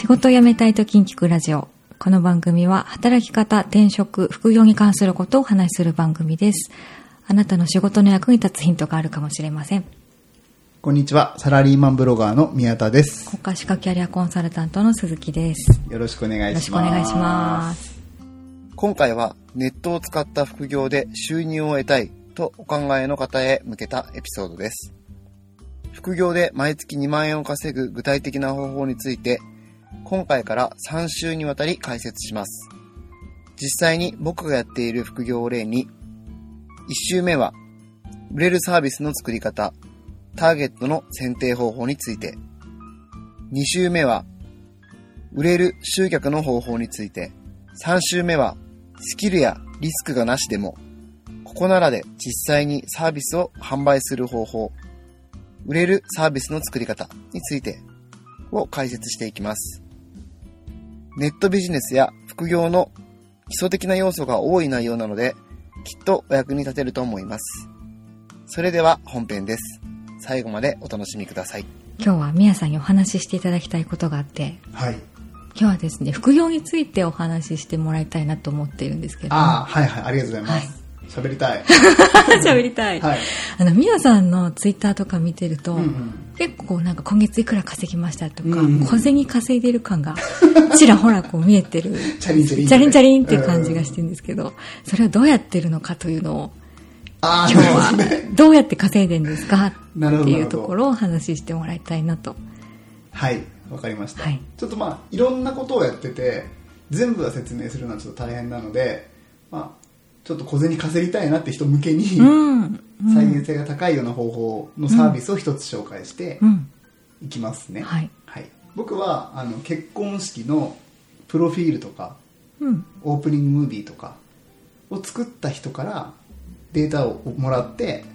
仕事を辞めたい時に聞くラジオ。この番組は働き方、転職、副業に関することをお話しする番組です。あなたの仕事の役に立つヒントがあるかもしれません。 こんにちは、サラリーマンブロガーの宮田です。 国家資格キャリアコンサルタントの鈴木です。 よろしくお願いします。 よろしくお願いします。 今回はネットを使った副業で収入を得たいとお考えの方へ向けたエピソードです。副業で毎月2万円を稼ぐ具体的な方法について、今回から3週にわたり解説します。実際に僕がやっている副業を例に、1週目は売れるサービスの作り方、ターゲットの選定方法について、2週目は売れる集客の方法について、3週目はスキルやリスクがなしでもここならで実際にサービスを販売する方法、売れるサービスの作り方についてを解説していきます。ネットビジネスや副業の基礎的な要素が多い内容なので、きっとお役に立てると思います。それでは本編です。最後までお楽しみください。 今日は宮さんにお話ししていただきたいことがあって、 はい。 今日はですね、副業についてお話ししてもらいたいなと思っているんですけど。 はいはい、ありがとうございます。喋りたい。 喋りたい。 はい。 宮さんのツイッターとか見てると、結構なんか今月いくら稼ぎましたとか、小銭稼いでる感がちらほらこう見えてる。 チャリンチャリン。 チャリンチャリンっていう感じがしてるんですけど、それをどうやってるのかというのを、今日はどうやって稼いでるんですかっていうところをお話ししてもらいたいなと。 はい、わかりました。 はい、 ちょっといろんなことをやってて、全部は説明するのはちょっと大変なので、ちょっと小銭稼ぎたいなって人向けに、再現性が高いような方法のサービスを一つ紹介していきますね。 はいはい、僕は結婚式のプロフィールとか、オープニングムービーとかを作った人からデータをもらって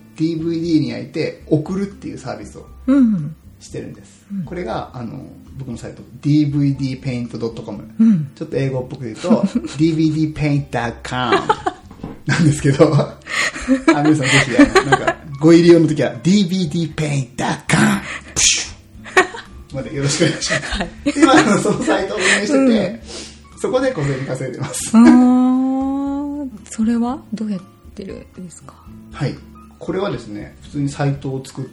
DVD に焼いて送るっていうサービスをしてるんです。これが僕のサイト dvdpaint.com、ちょっと英語っぽく言うとdvdpaint.com なんですけど皆さんぜひなんかご入り用の時は dvdpaint.com までよろしくお願いします。はい、今そのサイトを運営してて、そこで小銭稼いでます。 それはどうやってるんですか？ はい、これはですね、普通にサイトを作って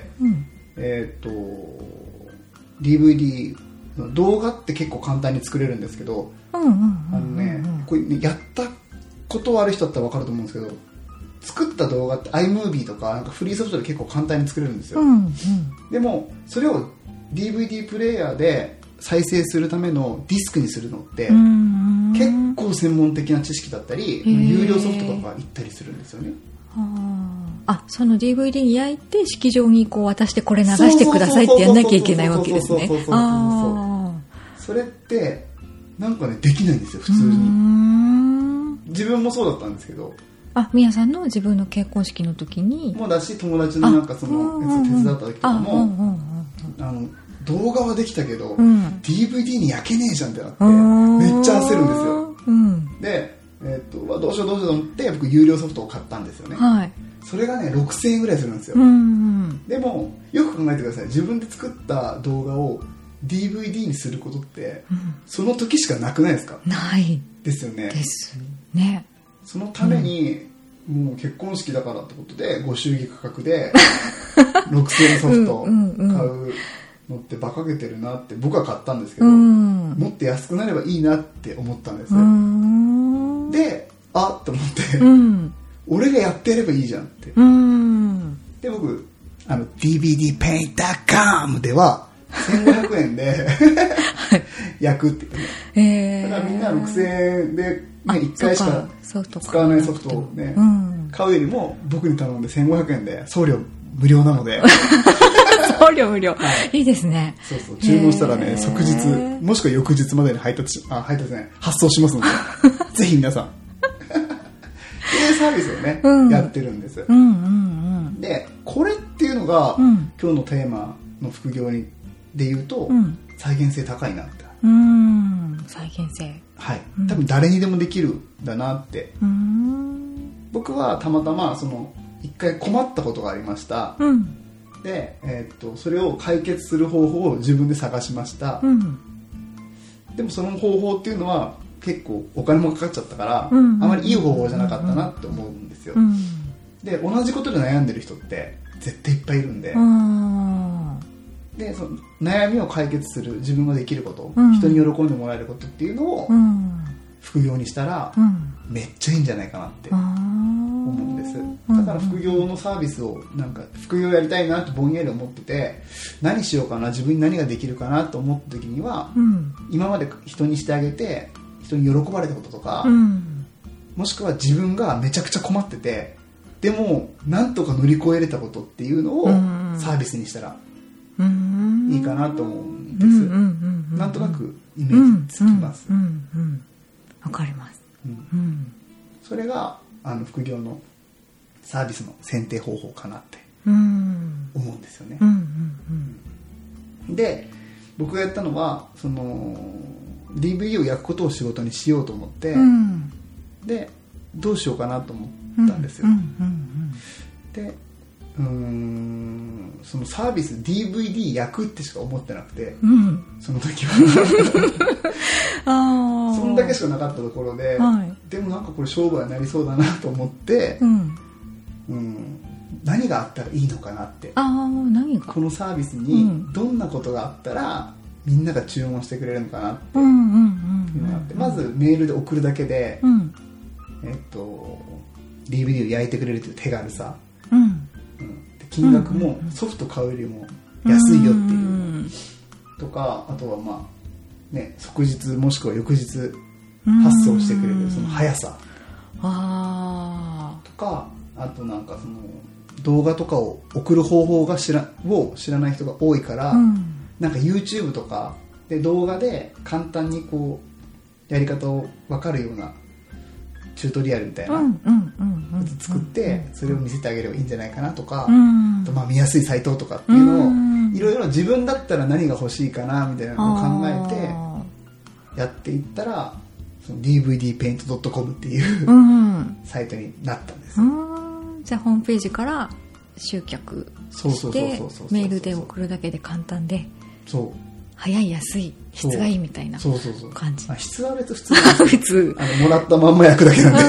、DVD 動画って結構簡単に作れるんですけど、これね、やったことある人だったら分かると思うんですけど、作った動画って iMovie とか、なんかフリーソフトで結構簡単に作れるんですよ。でもそれを DVD プレイヤーで再生するためのディスクにするのって結構専門的な知識だったり、有料ソフトとか行ったりするんですよね。 その DVD に焼いて式場にこう渡して、これ流してくださいってやんなきゃいけないわけですね。 それってなんかね、できないんですよ、普通に。自分もそうだったんですけど。 宮さんの自分の結婚式の時にもうだし、友達のなんかそのやつを手伝った時とかも、動画はできたけど、DVD に焼けねえじゃんってなって、めっちゃ焦るんですよ。で、どうしようと思って僕有料ソフトを買ったんですよね。それがね、6000円ぐらいするんですよ。でもよく考えてください。自分で作った動画を DVD にすることって、その時しかなくないですか？ ないですよね。 ですね。 そのために、もう結婚式だからってことでご祝儀価格で6000円ソフト買うのって馬鹿げてるなって僕は買ったんですけど、もっと安くなればいいなって思ったんですよ。で、と思って、俺がやってやればいいじゃんって。で、僕dvdpaint.com では1500円で焼くって言ってね。だからみんな6000円で1回しか使わないソフトをね、買うよりも僕に頼んで1500円で送料無料なので送料無料、いいですね。 そうそう、注文したらね、即日もしくは翌日までに発送しますのでぜひ皆さんっていうサービスをね、やってるんです。で、これっていうのが、今日のテーマの副業で言うと、再現性高いなって。 再現性、 はい、多分誰にでもできるんだなって。僕はたまたま一回困ったことがありました。で、それを解決する方法を自分で探しました。 でもその方法っていうのは結構お金もかかっちゃったから、 うんうん、 あまりいい方法じゃなかったなって思うんですよ、うん、で同じことで悩んでる人って絶対いっぱいいるんで、でその悩みを解決する自分ができること、人に喜んでもらえることっていうのを副業にしたら、めっちゃいいんじゃないかなって思うんです。だから副業のサービスをなんか副業やりたいなってぼんやり思ってて、何しようかな、自分に何ができるかなと思った時には、今まで人にしてあげて人に喜ばれたこととか、もしくは自分がめちゃくちゃ困っててでもなんとか乗り越えれたことっていうのをサービスにしたらいいかなと思うんです。なんとなくイメージつきます。 わかります。 それが副業のサービスの選定方法かなって思うんですよね。で僕がやったのはその DVD を焼くことを仕事にしようと思って、でどうしようかなと思ったんですよ。でそのサービス DVD 焼くってしか思ってなくて、その時はそんだけしかなかったところで、でもなんかこれ商売になりそうだなと思って、何があったらいいのかなって、 何がこのサービスにどんなことがあったらみんなが注文してくれるのかなっていうのがあって、まずメールで送るだけで、DVD を焼いてくれるという手軽さ、金額もソフト買うよりも安いよっていうとか、あとはまあね、即日もしくは翌日発送してくれるその速さとか、あとなんかその動画とかを送る方法が知らない人が多いから、なんか YouTube とかで動画で簡単にこうやり方を分かるようなチュートリアルみたいなやつ作ってそれを見せてあげればいいんじゃないかなとか、あとまあ見やすいサイトとかっていうのをいろいろ自分だったら何が欲しいかなみたいなのを考えてやっていったら、その DVDpaint.com っていうサイトになったんです。 じゃあホームページから集客してメールで送るだけで簡単で、早い安い質がいいみたいな感じ。 質は別に普通もらったまんま焼くだけなん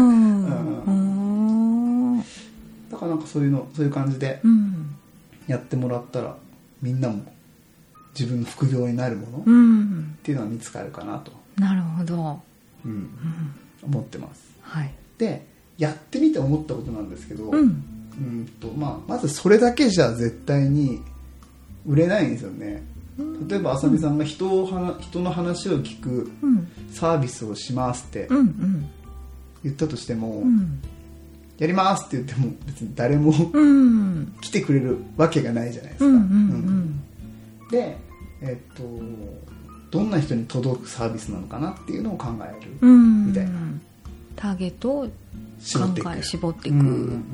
でだからなんかそういう感じでやってもらったら、みんなも自分の副業になるものっていうのは見つかるかなと、 なるほど、 思ってます。 はい、 でやってみて思ったことなんですけど、まずそれだけじゃ絶対に売れないんですよね。例えばあさみさんが人の話を聞くサービスをしますって言ったとしても、やりますって言っても別に誰も来てくれるわけがないじゃないですか。で、どんな人に届くサービスなのかなっていうのを考えるみたいな、 ターゲットを絞っていく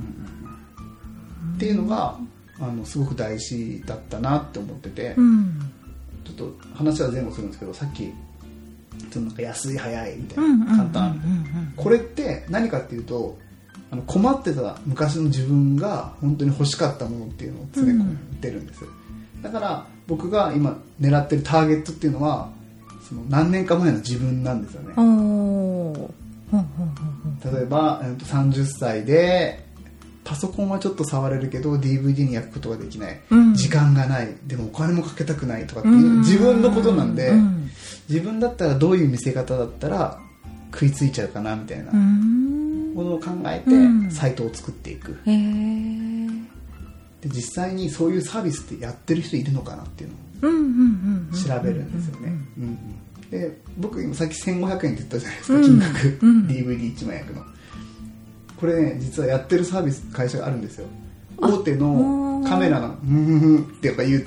っていうのがすごく大事だったなって思ってて、ちょっと話は前後するんですけど、さっきなんか安い早いみたいな簡単みたいな、これって何かっていうと、困ってた昔の自分が本当に欲しかったものっていうのを詰め込んでるんです。だから僕が今狙ってるターゲットっていうのはその何年か前の自分なんですよね。例えば30歳でパソコンはちょっと触れるけど DVD に焼くことができない、時間がない、でもお金もかけたくないとかっていう自分のことなんで、自分だったらどういう見せ方だったら食いついちゃうかなみたいなものを考えてサイトを作っていく。で実際にそういうサービスってやってる人いるのかなっていうのを調べるんですよね。で僕今さっき1500円って言ったじゃないですか、金額、DVD1 枚焼くの。これね、実はやってるサービス会社があるんですよ。大手のカメラがってやっぱ言って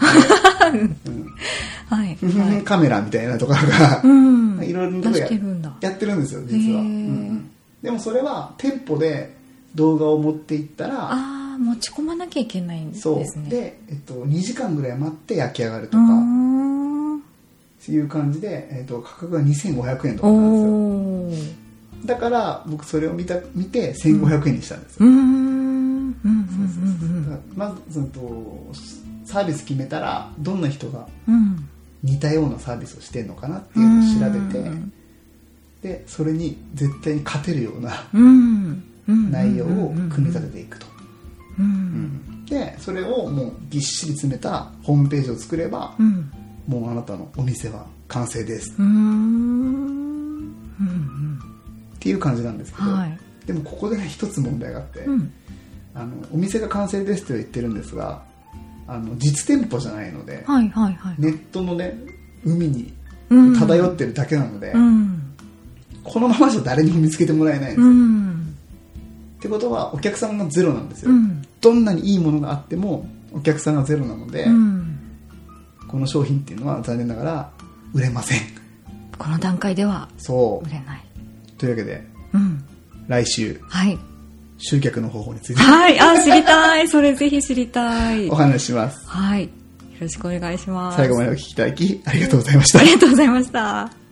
カメラみたいなところがいろいろなところやってるんですよ実は。でもそれは店舗で動画を持っていったら持ち込まなきゃいけないんですね。 そうで、2時間ぐらい待って焼き上がるとかっていう感じで、価格が2500円とかなんですよ。だから僕それを見て1500円にしたんですよ。まずサービス決めたらどんな人が似たようなサービスをしてるのかなっていうのを調べて、でそれに絶対に勝てるような内容を組み立てていくと、でそれをもうぎっしり詰めたホームページを作れば、もうあなたのお店は完成です、っていう感じなんですけど、はい、でもここで一つ問題があって、お店が完成ですと言ってるんですが、実店舗じゃないので、ネットのね海に漂ってるだけなので、このままじゃ誰にも見つけてもらえないんですよ、ってことはお客さんがゼロなんですよ、どんなにいいものがあってもお客さんがゼロなので、この商品っていうのは残念ながら売れません。 この段階では売れないというわけで、来週、集客の方法について、 知りたい。それぜひ知りたい。 お話しします。 よろしくお願いします。 最後までお聞きいただきありがとうございました。 ありがとうございました。